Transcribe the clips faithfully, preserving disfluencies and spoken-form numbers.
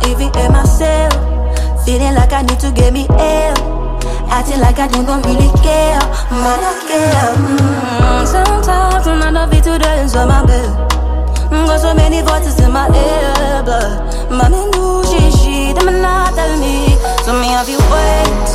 living in myself. Feeling like I need to get me air. Acting like I don't, don't really care. But I care. Mm-hmm. Sometimes when I don't feel to dance on my bed, got so many voices in my ear, but mommy knew she, she, them not tell me. So me have you wait.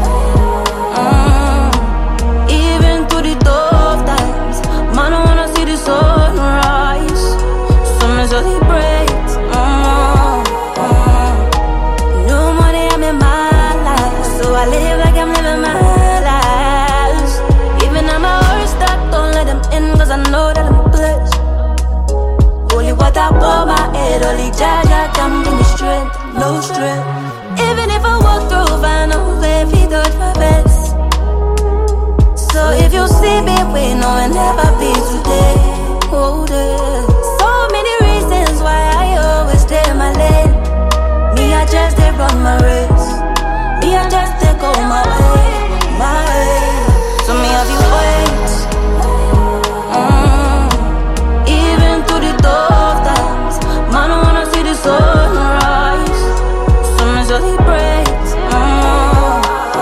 Mm. Even through the tough times, man, I wanna see the sunrise. So me celebrate. Mm. Mm. New money, I'm in my life, so I live like I'm living my life. Even on my worst, I don't let them in, cause I know that I'm blessed. Only what I pour my head, only Jaja can bring me strength, no strength. Even if I walk through, I know if he does my best. So if you see me, we know it never be today. Oh, there. So many reasons why I always stay in my lane. Me, I just did run my race. Me, I just did go my way, my way. So me, have you wait. Mm. Even through the tough times, man, I wanna see the sunrise. So me celebrate. Mm.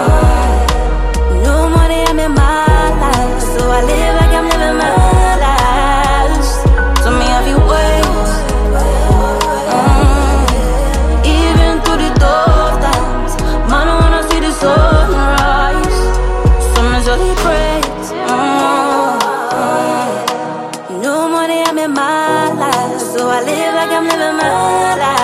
New money, I'm in my life, so I live like I'm living my life. So me, have you wait. Mm. Even through the tough times, man, I wanna see the sunrise. So me celebrate. Mm. New money, I'm in my life, so I live like I'm living my life.